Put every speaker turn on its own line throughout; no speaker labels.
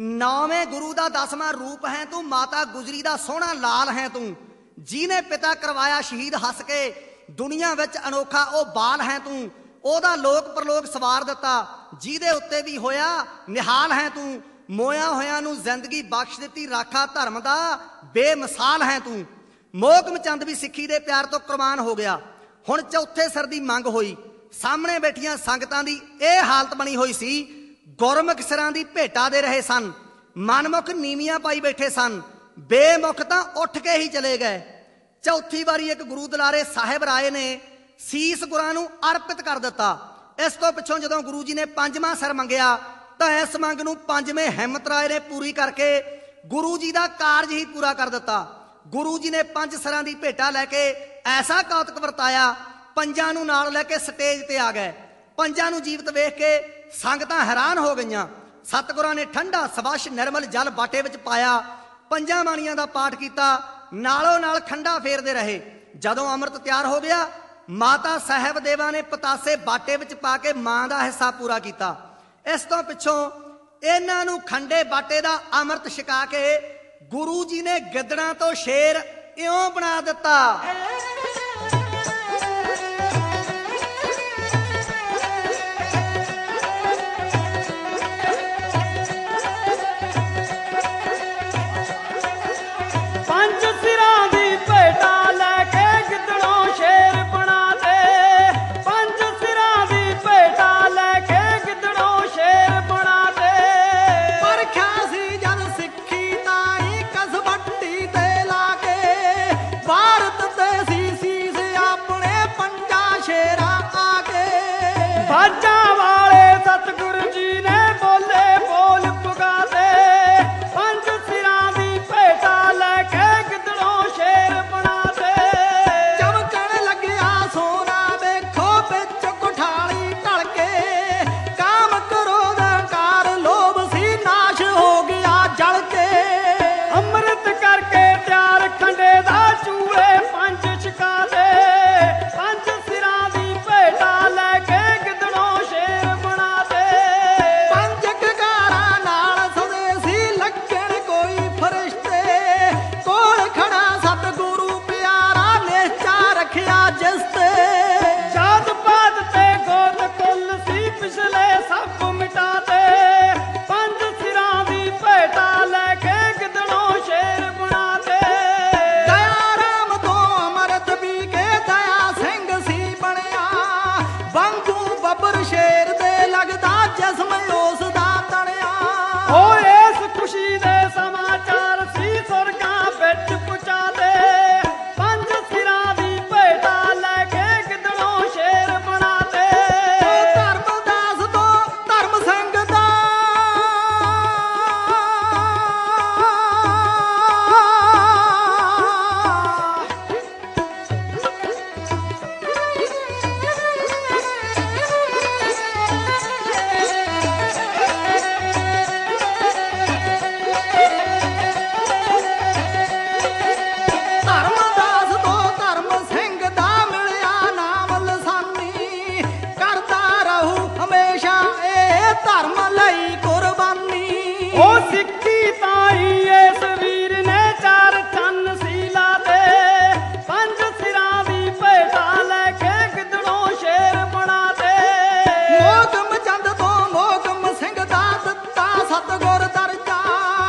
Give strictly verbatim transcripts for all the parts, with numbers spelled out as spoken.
नौवें गुरु का दसवां रूप है तू, माता गुजरी का सोहना लाल है तू, जिने पिता करवाया शहीद हस के, दुनिया विच अनोखा ओ बाल है तू, ओदा लोक परलोक सवार दिता, जिहदे उत्ते भी होया निहाल है तू, मोया होया नू जिंदगी बख्श दिती, राखा धर्म दा बेमिसाल है तू। मोहकम चंद भी सिੱਖੀ दे प्यार तो कुर्बान हो गया। हुण चौथे सिर दी मंग होई, सामने बैठियां संगतां दी यह हालत बनी हुई सी, गुरमुख सिरां दी भेटा दे रहे सन, मनमुख नीवियां पाई बैठे सन, बेमुख तां उठ के ही चले गए। चौथी वारी एक गुरु दुलारे साहिब राय ने सीस गुरां नूं अर्पित कर दिता। इस तो पिछों जदों गुरु जी ने पंजवां सिर मंगिया तां इस मंग नूं पंजवें हिम्मत राय ने पूरी करके गुरु जी का कारज ही पूरा कर दिता। गुरु जी ने पंज सिरां दी भेटा लैके ऐसा कौतक वरताया, पंजां नूं नाल लैके स्टेज ते आ गए। पंजां नूं जीवित वेख के संगतां हैरान हो गईयां। सतगुरां ने ठंडा सवछ निर्मल जल बाटे विच पाया, पंजां बाणियां दा पाठ कीता, नालों नाल खंडा फेरदे रहे। जदों अमृत तैयार हो गया, माता साहिब देवा ने पतासे बाटे विच पा के मां दा हिस्सा पूरा किया। इस तो पिछों इन्हां नूं खंडे बाटे दा अमृत छका के गुरु जी ने गिदड़ां तो शेर इउं बना दिता।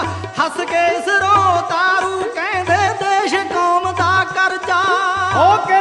हो